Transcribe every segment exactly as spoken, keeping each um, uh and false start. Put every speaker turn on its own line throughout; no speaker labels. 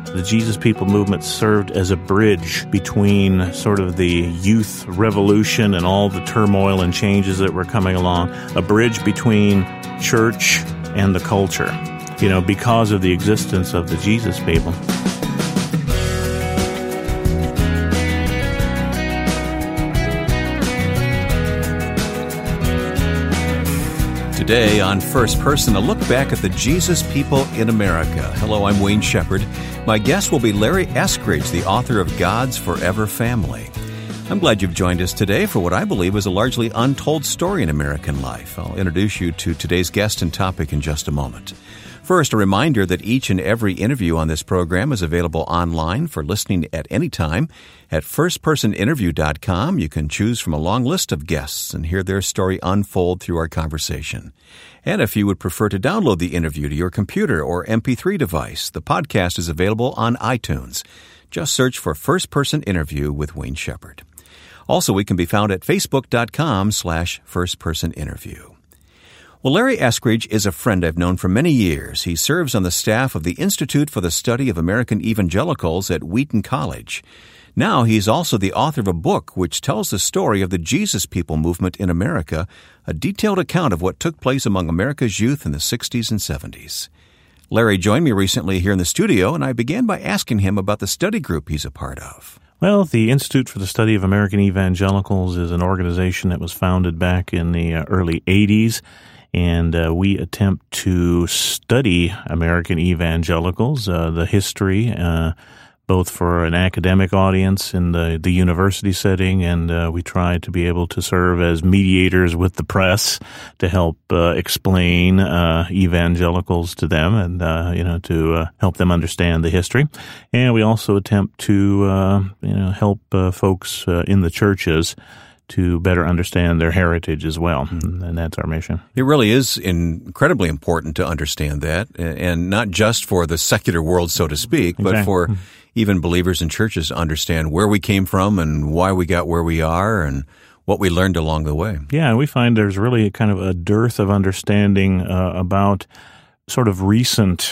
The Jesus People movement served as a bridge between sort of the youth revolution and all the turmoil and changes that were coming along, a bridge between church and the culture, you know, because of the existence of the Jesus People.
Today on First Person, a look back at the Jesus People in America. Hello, I'm Wayne Shepherd. My guest will be Larry Eskridge, the author of God's Forever Family. I'm glad you've joined us today for what I believe is a largely untold story in American life. I'll introduce you to today's guest and topic in just a moment. First, a reminder that each and every interview on this program is available online for listening at any time. At first person interview dot com, you can choose from a long list of guests and hear their story unfold through our conversation. And if you would prefer to download the interview to your computer or M P three device, the podcast is available on iTunes. Just search for First Person Interview with Wayne Shepherd. Also, we can be found at facebook dot com slash first person interview. Well, Larry Eskridge is a friend I've known for many years. He serves on the staff of the Institute for the Study of American Evangelicals at Wheaton College. Now he's also the author of a book which tells the story of the Jesus People movement in America, a detailed account of what took place among America's youth in the sixties and seventies. Larry joined me recently here in the studio, and I began by asking him about the study group he's a part of.
Well, the Institute for the Study of American Evangelicals is an organization that was founded back in the uh, early eighties. And uh, we attempt to study American evangelicals, uh, the history, uh, both for an academic audience in the, the university setting, and uh, we try to be able to serve as mediators with the press to help uh, explain uh, evangelicals to them and, uh, you know, to uh, help them understand the history. And we also attempt to, uh, you know, help uh, folks uh, in the churches to better understand their heritage as well, and that's our mission.
It really is incredibly important to understand that, and not just for the secular world, so to speak, but
exactly.
for even believers in churches to understand where we came from and why we got where we are and what we learned along the way.
Yeah, and we find there's really kind of a dearth of understanding uh, about sort of recent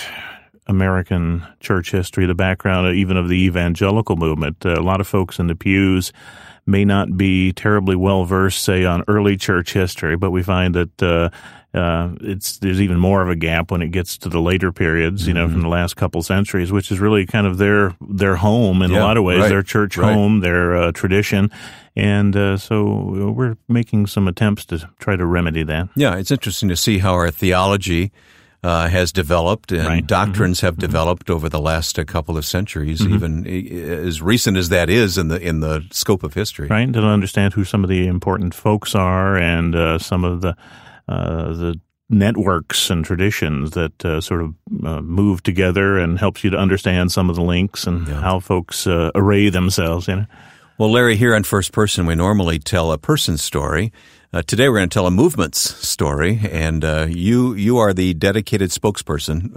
American church history, the background even of the evangelical movement. Uh, a lot of folks in the pews may not be terribly well-versed, say, on early church history, but we find that uh, uh, it's there's even more of a gap when it gets to the later periods, you know, mm-hmm. from the last couple centuries, which is really kind of their their home in yeah, a lot of ways,
right,
their church
right.
home, their uh, tradition. And uh, so we're making some attempts to try to remedy that.
Yeah, it's interesting to see how our theology Uh, has developed and
right.
doctrines
mm-hmm.
have developed over the last uh, couple of centuries,
mm-hmm.
even as recent as that is in the in the scope of history.
Right, to understand who some of the important folks are and uh, some of the uh, the networks and traditions that uh, sort of uh, move together and helps you to understand some of the links and yeah. how folks uh, array themselves. You know?
Well, Larry, here on First Person, we normally tell a person's story. Uh, today we're going to tell a movement's story, and uh, you you are the dedicated spokesperson.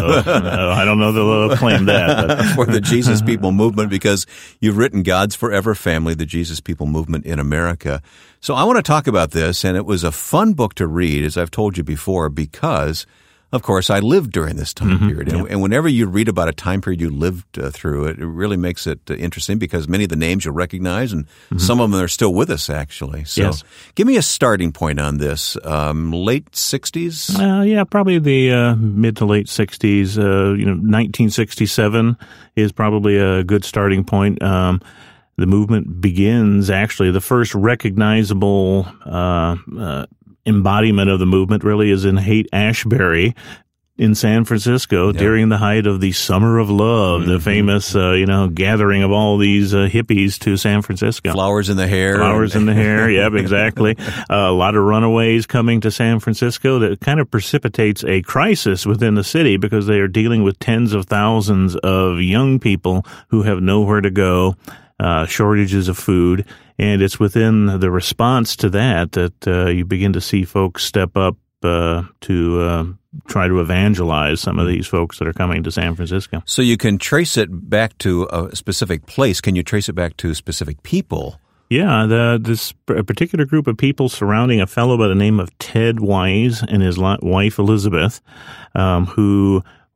no, I don't know that they'll claim that. But.
For the Jesus People movement, because you've written God's Forever Family, the Jesus People movement in America. So I want to talk about this, and it was a fun book to read, as I've told you before, because of course, I lived during this time
mm-hmm,
period.
yeah.
And, and whenever you read about a time period you lived uh, through, it, it really makes it uh, interesting because many of the names you'll recognize, and mm-hmm. some of them are still with us, actually. So
yes.
give me a starting point on this. Um, late sixties?
Uh, yeah, probably the uh, mid to late sixties. Uh, you know, nineteen sixty-seven is probably a good starting point. Um, the movement begins, actually, the first recognizable uh, uh embodiment of the movement really is in Haight-Ashbury in San Francisco
yeah.
during the height of the Summer of Love,
mm-hmm.
the famous, uh, you know, gathering of all these uh, hippies to San Francisco.
Flowers in the hair.
Flowers in the hair, yep, exactly. Uh, a lot of runaways coming to San Francisco that kind of precipitates a crisis within the city because they are dealing with tens of thousands of young people who have nowhere to go, uh, shortages of food. And it's within the response to that that uh, you begin to see folks step up uh, to uh, try to evangelize some of these folks that are coming to San Francisco.
So you can trace it back to a specific place. Can you trace it back to specific people?
Yeah, the, this a particular group of people surrounding a fellow by the name of Ted Wise and his wife Elizabeth, um, who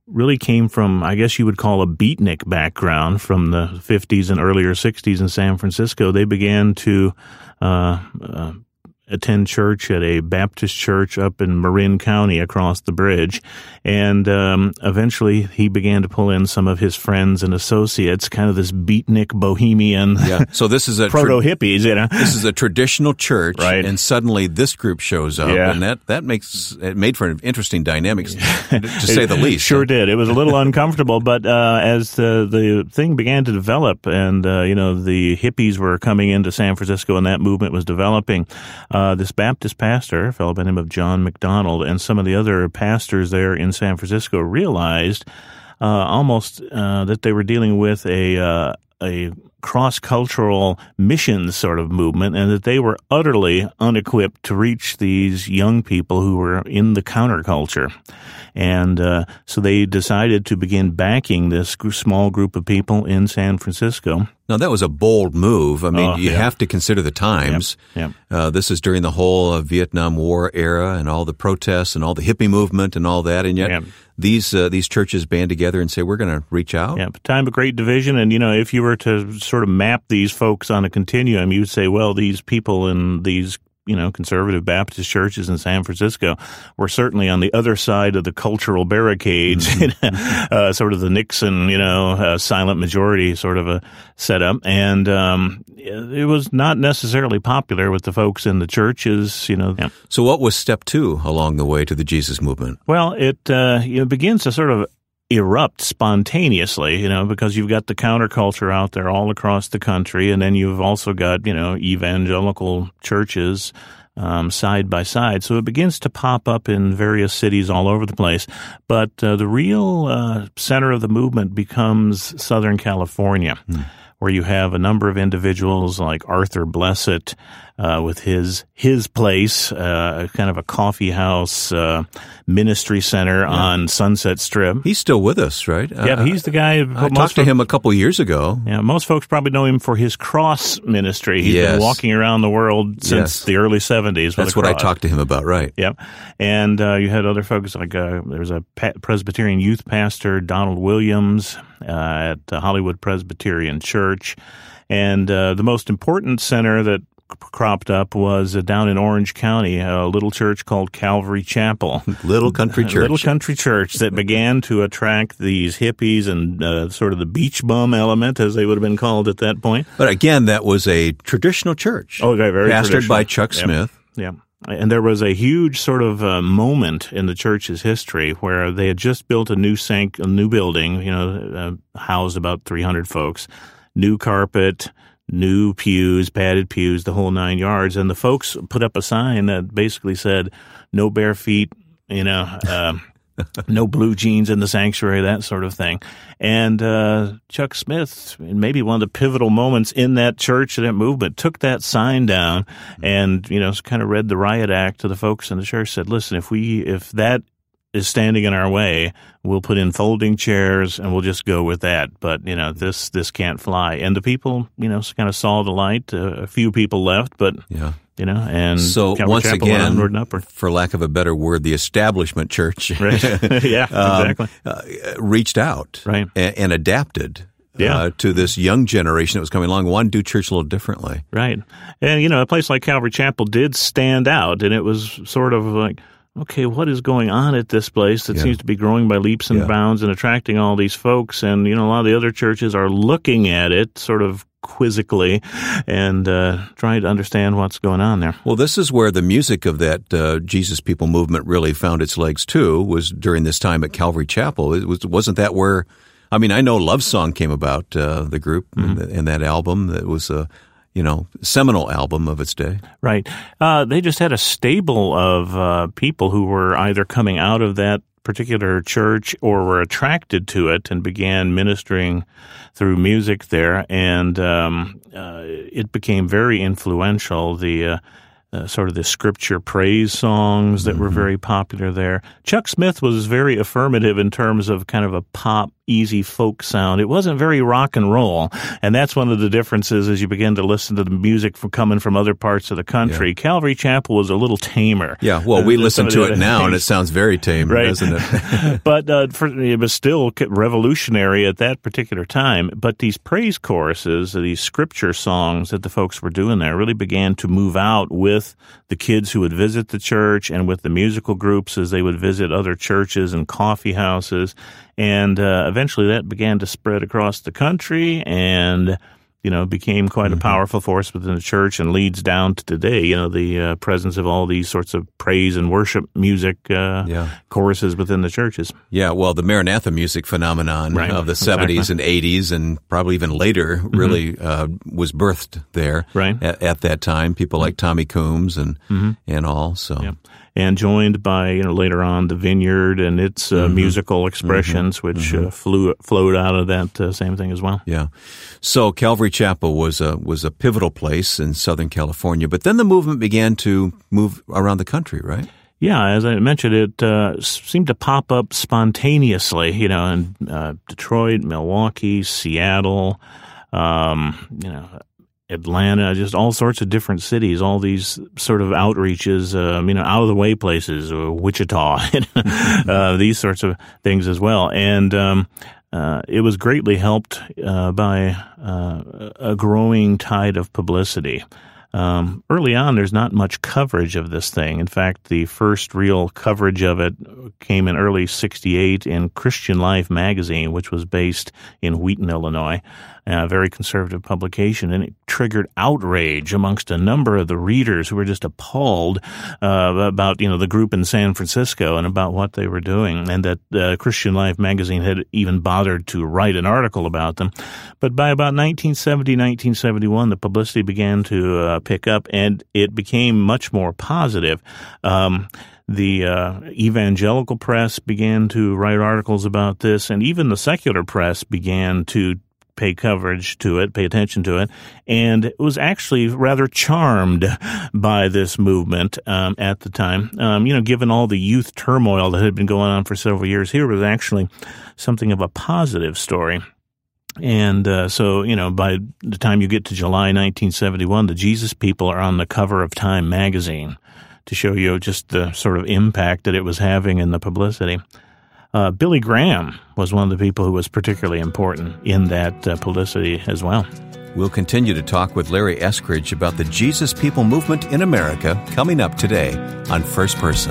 really came from, I guess you would call a beatnik background from the fifties and earlier sixties in San Francisco. They began to uh, uh, attend church at a Baptist church up in Marin County across the bridge. And um, eventually he began to pull in some of his friends and associates, kind of this beatnik bohemian
yeah. So this is a
proto-hippies, you know.
This is a traditional church,
right.
And suddenly this group shows up,
yeah.
and that, that makes it made for an interesting dynamics, to say the least.
Sure did. It was a little uncomfortable, but uh, as the, the thing began to develop and, uh, you know, the hippies were coming into San Francisco and that movement was developing, Uh, this Baptist pastor, a fellow by the name of John McDonald, and some of the other pastors there in San Francisco realized uh, almost uh, that they were dealing with a uh, a cross-cultural missions sort of movement, and that they were utterly unequipped to reach these young people who were in the counterculture. And uh, so they decided to begin backing this small group of people in San Francisco.
Now, that was a bold move. I mean,
oh,
you
yeah.
have to consider the times.
Yep, yep.
Uh, this is during the whole uh, Vietnam War era and all the protests and all the hippie movement and all that, and yet
yep.
these uh, these churches band together and say, we're going to reach out?
Yeah, time of great division, and, you know, if you were to sort of map these folks on a continuum, you'd say, well, these people in these you know, conservative Baptist churches in San Francisco were certainly on the other side of the cultural barricades, mm-hmm. uh, sort of the Nixon, you know, uh, silent majority sort of a setup. And um, it was not necessarily popular with the folks in the churches, you know. Yeah.
So what was step two along the way to the Jesus movement?
Well, it, uh, you know, begins to sort of erupt spontaneously, you know, because you've got the counterculture out there all across the country, and then you've also got, you know, evangelical churches um, side by side. So it begins to pop up in various cities all over the place. But uh, the real uh, center of the movement becomes Southern California, hmm. where you have a number of individuals like Arthur Blessitt uh, with his his place, uh, kind of a coffee house uh, ministry center yeah. on Sunset Strip.
He's still with us, right?
Yeah, uh, he's the guy.
I talked to him a couple years ago.
Yeah, most folks probably know him for his cross ministry. He's
yes.
been walking around the world since
yes.
the early seventies.
That's what I talked to him about, right?
Yep. And uh, you had other folks like uh, there was a Presbyterian youth pastor, Donald Williams, uh, at the Hollywood Presbyterian Church. And uh, the most important center that cropped up was uh, down in Orange County, a little church called Calvary Chapel.
Little country church.
Little country church that began to attract these hippies and uh, sort of the beach bum element, as they would have been called at that point.
But again, that was a traditional church.
Oh, okay, very
pastored by Chuck
yep.
Smith.
Yeah. And there was a huge sort of uh, moment in the church's history where they had just built a new sank, a new building, you know, uh, housed about three hundred folks, new carpet, new pews, padded pews, the whole nine yards. And the folks put up a sign that basically said, no bare feet, you know, uh, no blue jeans in the sanctuary, that sort of thing. And uh, Chuck Smith, maybe one of the pivotal moments in that church and that movement, took that sign down and, you know, kind of read the riot act to the folks in the church, said, listen, if we, if that is standing in our way, we'll put in folding chairs and we'll just go with that. But, you know, this this can't fly. And the people, you know, kind of saw the light. Uh, a few people left, but,
yeah.
you know, and
so
Calvary
once
Chapel
again,
onward and upward.
For lack of a better word, the establishment church
right. yeah, exactly.
um, uh, reached out
right.
and, and adapted.
Yeah.
Uh, to this young generation that was coming along, wanted to do church a little differently.
Right. And, you know, a place like Calvary Chapel did stand out, and it was sort of like, okay, what is going on at this place that
yeah.
seems to be growing by leaps and
yeah.
bounds and attracting all these folks? And, you know, a lot of the other churches are looking at it sort of quizzically and uh, trying to understand what's going on there.
Well, this is where the music of that uh, Jesus People movement really found its legs, too, was during this time at Calvary Chapel. It was, wasn't that where, I mean, I know Love Song came about, uh, the group, mm-hmm. and, and that album that was a, you know, seminal album of its day.
Right. Uh, they just had a stable of uh, people who were either coming out of that particular church or were attracted to it and began ministering through music there. And um, uh, it became very influential. The uh, uh, sort of the scripture praise songs that mm-hmm. were very popular there. Chuck Smith was very affirmative in terms of kind of a pop easy folk sound. It wasn't very rock and roll, and that's one of the differences as you begin to listen to the music from coming from other parts of the country. Yeah. Calvary Chapel was a little tamer.
Yeah, well, we listen to it now, things. And it sounds very tame, right. doesn't it?
But uh, for, it was still revolutionary at that particular time. But these praise choruses, these scripture songs that the folks were doing there really began to move out with the kids who would visit the church and with the musical groups as they would visit other churches and coffee houses. And uh, eventually that began to spread across the country and, you know, became quite mm-hmm. a powerful force within the church and leads down to today, you know, the uh, presence of all these sorts of praise and worship music uh, yeah. choruses within the churches.
Yeah, well, the Maranatha music phenomenon right. of the seventies exactly. and eighties and probably even later really mm-hmm. uh, was birthed there
right.
at, at that time. People like Tommy Coombs and
mm-hmm.
and all, so...
Yeah. And joined by, you know, later on the Vineyard and its uh, mm-hmm. musical expressions, mm-hmm. which mm-hmm. Uh, flew, flowed out of that uh, same thing as well.
Yeah. So Calvary Chapel was a, was a pivotal place in Southern California, but then the movement began to move around the country, right?
Yeah, as I mentioned, it uh, seemed to pop up spontaneously, you know, in uh, Detroit, Milwaukee, Seattle, um, you know, Atlanta, just all sorts of different cities, all these sort of outreaches, um, you know, out-of-the-way places, or Wichita, uh, these sorts of things as well. And um, uh, it was greatly helped uh, by uh, a growing tide of publicity. Um, early on, there's not much coverage of this thing. In fact, the first real coverage of it came in early sixty-eight in Christian Life magazine, which was based in Wheaton, Illinois, a very conservative publication, and it triggered outrage amongst a number of the readers who were just appalled uh, about, you know, the group in San Francisco and about what they were doing, and that uh, Christian Life magazine had even bothered to write an article about them. But by about nineteen seventy, nineteen seventy-one, the publicity began to uh, pick up, and it became much more positive. Um, The uh, evangelical press began to write articles about this, and even the secular press began to pay coverage to it, pay attention to it, and it was actually rather charmed by this movement um, at the time. Um, you know, given all the youth turmoil that had been going on for several years, here was actually something of a positive story. And uh, so, you know, by the time you get to July nineteen seventy-one, the Jesus People are on the cover of Time magazine to show you just the sort of impact that it was having in the publicity. Uh, Billy Graham was one of the people who was particularly important in that uh, publicity as well.
We'll continue to talk with Larry Eskridge about the Jesus People movement in America coming up today on First Person.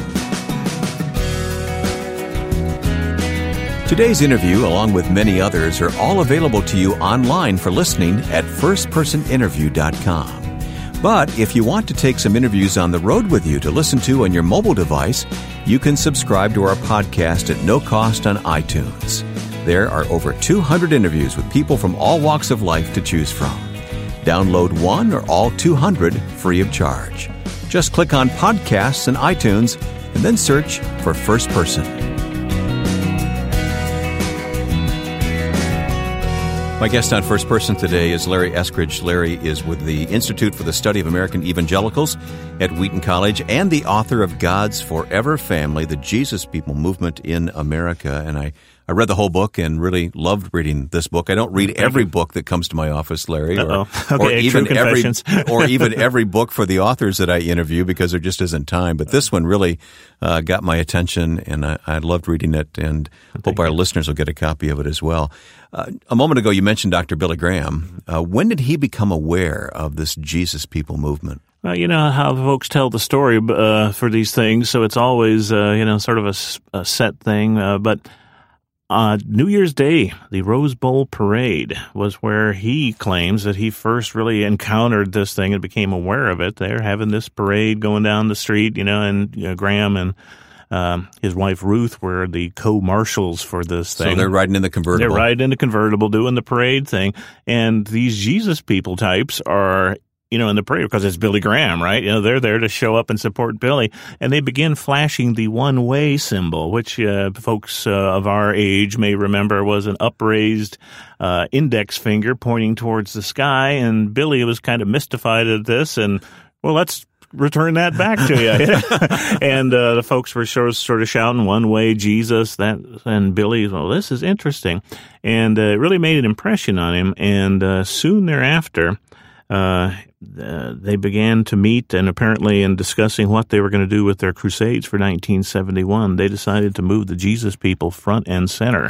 Today's interview, along with many others, are all available to you online for listening at first person interview dot com. But if you want to take some interviews on the road with you to listen to on your mobile device, you can subscribe to our podcast at no cost on iTunes. There are over two hundred interviews with people from all walks of life to choose from. Download one or all two hundred free of charge. Just click on Podcasts in iTunes and then search for First Person. My guest on First Person today is Larry Eskridge. Larry is with the Institute for the Study of American Evangelicals at Wheaton College and the author of God's Forever Family, the Jesus People Movement in America. And I, I read the whole book and really loved reading this book. I don't read every book that comes to my office, Larry, or,
okay,
or even every or even
every
every book for the authors that I interview because there just isn't time. But this one really uh, got my attention, and I, I loved reading it, and Thank hope our you. listeners will get a copy of it as well. Uh, a moment ago, you mentioned Doctor Billy Graham. Uh, when did he become aware of this Jesus People movement?
Well, you know how folks tell the story uh, for these things, so it's always, uh, you know, sort of a, a set thing. Uh, but uh, New Year's Day, the Rose Bowl Parade, was where he claims that he first really encountered this thing and became aware of it. They're having this parade going down the street, you know, and you know, Graham and Um, his wife, Ruth, were the co-marshals for this thing.
So they're riding in the convertible.
They're riding in the convertible, doing the parade thing. And these Jesus People types are, you know, in the parade because it's Billy Graham, right? You know, they're there to show up and support Billy. And they begin flashing the one-way symbol, which uh, folks uh, of our age may remember was an upraised uh, index finger pointing towards the sky. And Billy was kind of mystified at this and, well, let's return that back to you. And uh, the folks were sort of, sort of shouting one way, Jesus, that, and Billy, well, this is interesting. And uh, it really made an impression on him. And uh, soon thereafter, uh, uh, they began to meet, and apparently in discussing what they were going to do with their crusades for nineteen seventy-one, they decided to move the Jesus People front and center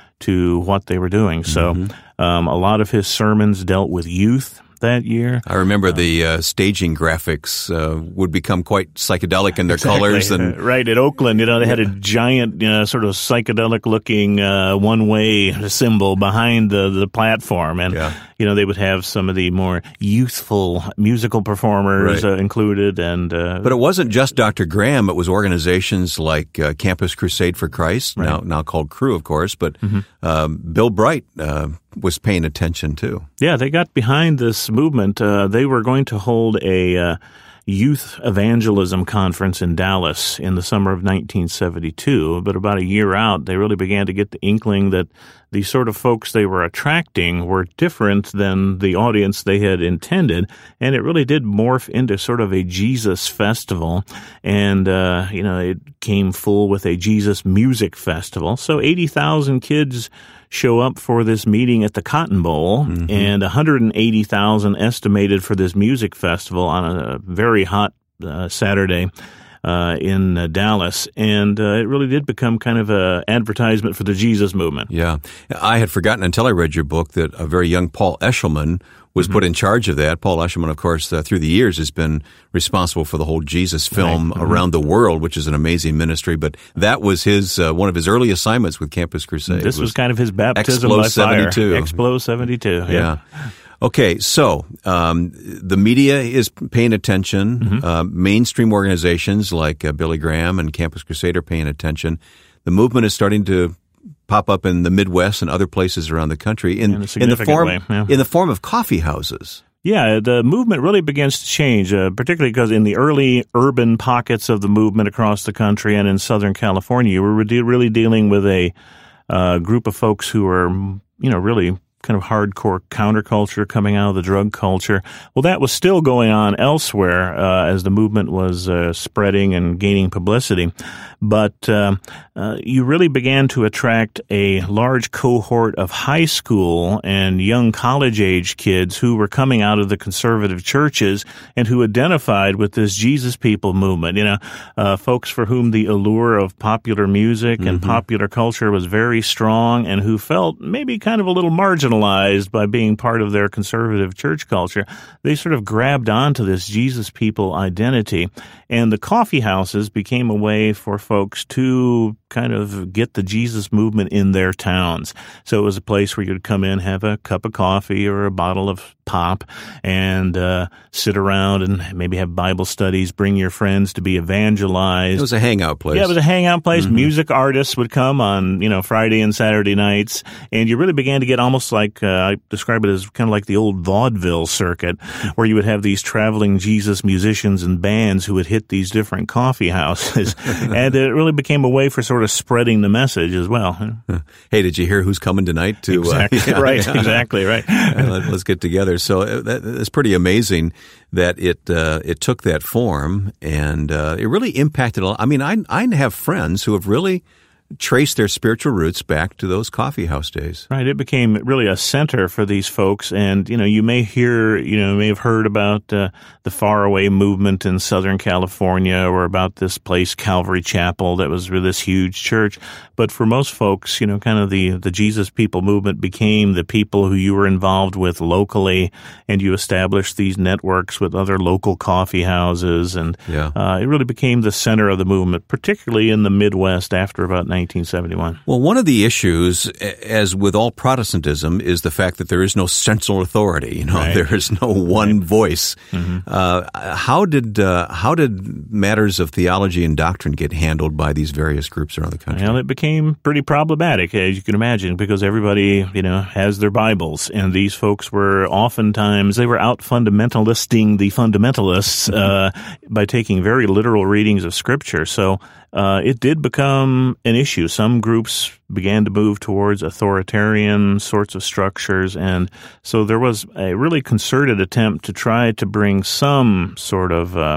to what they were doing. So mm-hmm. um, a lot of his sermons dealt with youth that year.
I remember uh, the uh, staging graphics uh, would become quite psychedelic in their exactly. colors. And
uh, right, at Oakland, you know, they had a giant, you know, sort of psychedelic-looking uh, one-way symbol behind the, the platform. And, yeah. you know, they would have some of the more youthful musical performers right. uh, included. And uh,
But it wasn't just Doctor Graham. It was organizations like uh, Campus Crusade for Christ, right. now now called Cru, of course. But mm-hmm. um, Bill Bright uh, was paying attention, too.
Yeah, they got behind this movement. Uh, they were going to hold a uh, youth evangelism conference in Dallas in the summer of nineteen seventy-two. But about a year out, they really began to get the inkling that the sort of folks they were attracting were different than the audience they had intended. And it really did morph into sort of a Jesus festival. And, uh, you know, it came full with a Jesus music festival. So eighty thousand kids show up for this meeting at the Cotton Bowl, mm-hmm. and one hundred eighty thousand estimated for this music festival on a very hot uh, Saturday uh, in uh, Dallas. And uh, it really did become kind of an advertisement for the Jesus movement.
Yeah. I had forgotten until I read your book that a very young Paul Eshelman was mm-hmm. put in charge of that. Paul Eshelman, of course, uh, through the years has been responsible for the whole Jesus film right. mm-hmm. around the world, which is an amazing ministry. But that was his uh, one of his early assignments with Campus Crusade.
This was, was kind of his baptism
Explo
by fire.
seventy-two.
Explo seventy-two.
Yeah. yeah. Okay, so um, the media is paying attention. Mm-hmm. Uh, mainstream organizations like uh, Billy Graham and Campus Crusade are paying attention. The movement is starting to pop up in the Midwest and other places around the country in,
in,
in the form
way, yeah.
in the form of coffee houses.
Yeah, the movement really begins to change, uh, particularly because in the early urban pockets of the movement across the country and in Southern California, we were de- really dealing with a uh, group of folks who were, you know, really kind of hardcore counterculture coming out of the drug culture. Well, that was still going on elsewhere uh, as the movement was uh, spreading and gaining publicity. But uh, uh, you really began to attract a large cohort of high school and young college-age kids who were coming out of the conservative churches and who identified with this Jesus People movement. You know, uh, folks for whom the allure of popular music mm-hmm. and popular culture was very strong and who felt maybe kind of a little marginalized by being part of their conservative church culture. They sort of grabbed onto this Jesus People identity, and the coffee houses became a way for folks to kind of get the Jesus movement in their towns. So it was a place where you'd come in, have a cup of coffee or a bottle of pop, and uh, sit around and maybe have Bible studies, bring your friends to be evangelized.
It was a hangout place.
Yeah, it was a hangout place.
Mm-hmm.
Music artists would come on, you know, Friday and Saturday nights, and you really began to get almost like, uh, I describe it as kind of like the old vaudeville circuit, where you would have these traveling Jesus musicians and bands who would hit these different coffee houses. And it really became a way for sort of spreading the message as well.
Hey, did you hear who's coming tonight? To
exactly,
uh, yeah,
right,
yeah.
exactly, right.
Let's get together. So that, it's pretty amazing that it uh, it took that form, and uh, it really impacted a lot. I mean, I I have friends who have really trace their spiritual roots back to those coffee house days.
Right. It became really a center for these folks. And, you know, you may hear, you know, may have heard about uh, the faraway movement in Southern California or about this place, Calvary Chapel, that was this huge church. But for most folks, you know, kind of the, the Jesus People movement became the people who you were involved with locally, and you established these networks with other local coffee houses. And
yeah.
uh, it really became the center of the movement, particularly in the Midwest after about nineteen seventy-one.
Well, one of the issues, as with all Protestantism, is the fact that there is no central authority. You know,
right.
there is no one
right.
voice.
Mm-hmm.
Uh, how did uh, how did matters of theology and doctrine get handled by these various groups around the country?
Well, it became pretty problematic, as you can imagine, because everybody, you know, has their Bibles, and these folks were oftentimes they were out fundamentalisting the fundamentalists uh, by taking very literal readings of Scripture. So. Uh, it did become an issue. Some groups began to move towards authoritarian sorts of structures, and so there was a really concerted attempt to try to bring some sort of uh,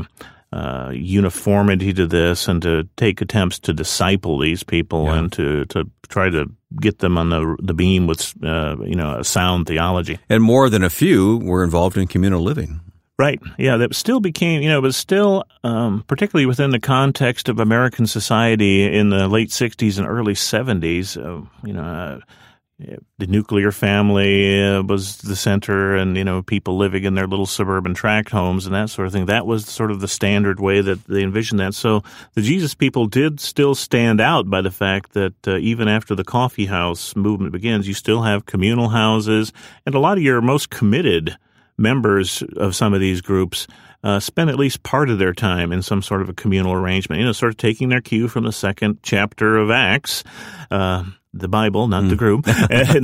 uh, uniformity to this and to take attempts to disciple these people yeah. and to, to try to get them on the the beam with uh, you know a sound theology.
And more than a few were involved in communal living.
Right. Yeah, that still became, you know, it was still, um, particularly within the context of American society in the late sixties and early seventies, uh, you know, uh, the nuclear family uh, was the center and, you know, people living in their little suburban tract homes and that sort of thing. That was sort of the standard way that they envisioned that. So the Jesus people did still stand out by the fact that uh, even after the coffee house movement begins, you still have communal houses, and a lot of your most committed members of some of these groups uh, spend at least part of their time in some sort of a communal arrangement, you know, sort of taking their cue from the second chapter of Acts, uh, the Bible, not mm. the group, and,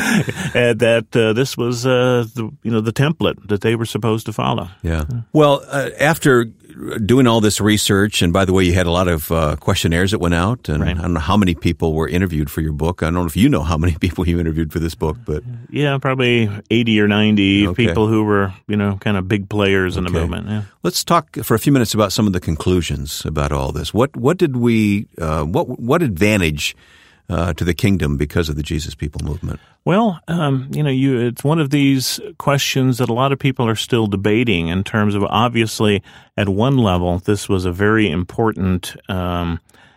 and that uh, this was, uh, the, you know, the template that they were supposed to follow.
Yeah. Well, uh, after doing all this research, and by the way, you had a lot of uh, questionnaires that went out, and right. I don't know how many people were interviewed for your book. I don't know if you know how many people you interviewed for this book, but
yeah, probably eighty or ninety okay. people who were, you know, kind of big players in okay. the movement. Yeah.
Let's talk for a few minutes about some of the conclusions about all this. What what did we uh, what what advantage uh, to the kingdom because of the Jesus People movement?
Well, um, you know, you, it's one of these questions that a lot of people are still debating in terms of, obviously, at one level, this was a very important um,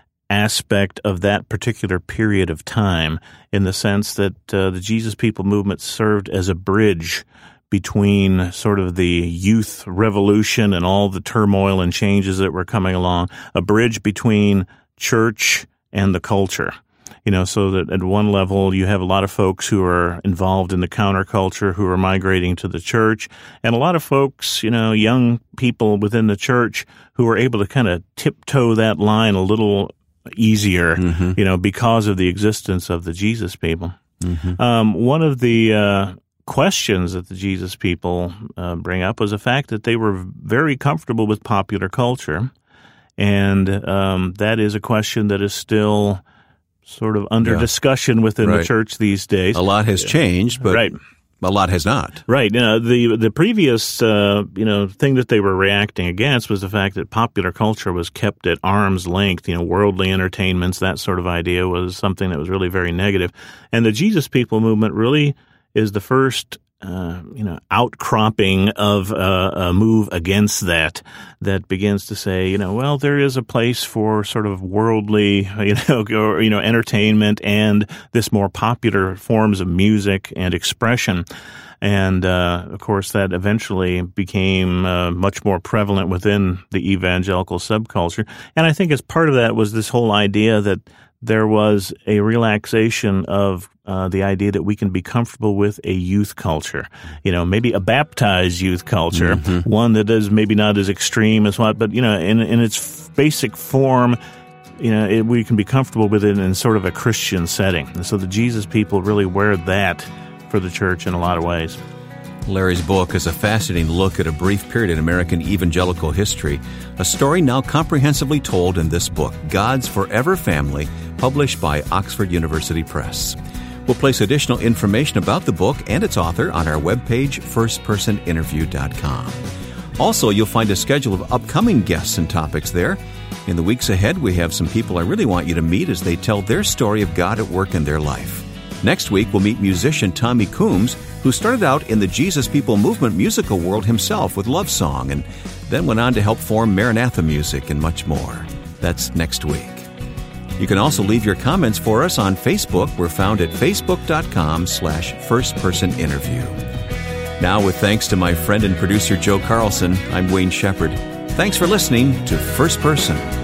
aspect of that particular period of time in the sense that uh, the Jesus People movement served as a bridge between sort of the youth revolution and all the turmoil and changes that were coming along, a bridge between church and the culture. You know, so that at one level you have a lot of folks who are involved in the counterculture who are migrating to the church, and a lot of folks, you know, young people within the church who are able to kind of tiptoe that line a little easier, mm-hmm. you know, because of the existence of the Jesus People. Mm-hmm. Um, one of the uh, questions that the Jesus People uh, bring up was the fact that they were very comfortable with popular culture, and um, that is a question that is still sort of under yeah. discussion within right. the church these days.
A lot has changed, but
right.
a lot has not.
Right. You know, the the previous uh, you know thing that they were reacting against was the fact that popular culture was kept at arm's length. You know, worldly entertainments, that sort of idea was something that was really very negative. And the Jesus People movement really is the first Uh, you know, outcropping of uh, a move against that, that begins to say, you know, well, there is a place for sort of worldly, you know, or, you know, entertainment and this more popular forms of music and expression. And, uh, of course, that eventually became uh, much more prevalent within the evangelical subculture. And I think as part of that was this whole idea that there was a relaxation of uh, the idea that we can be comfortable with a youth culture, you know, maybe a baptized youth culture, mm-hmm. one that is maybe not as extreme as what, but, you know, in, in its basic form, you know, it, we can be comfortable with it in sort of a Christian setting. And so the Jesus People really wear that for the church in a lot of ways.
Larry's book is a fascinating look at a brief period in American evangelical history, a story now comprehensively told in this book, God's Forever Family, published by Oxford University Press. We'll place additional information about the book and its author on our webpage, first person interview dot com. Also, you'll find a schedule of upcoming guests and topics there. In the weeks ahead, we have some people I really want you to meet as they tell their story of God at work in their life. Next week, we'll meet musician Tommy Coombs, who started out in the Jesus People movement musical world himself with Love Song, and then went on to help form Maranatha Music and much more. That's next week. You can also leave your comments for us on Facebook. We're found at facebook.com slash firstpersoninterview. Now, with thanks to my friend and producer Joe Carlson, I'm Wayne Shepherd. Thanks for listening to First Person.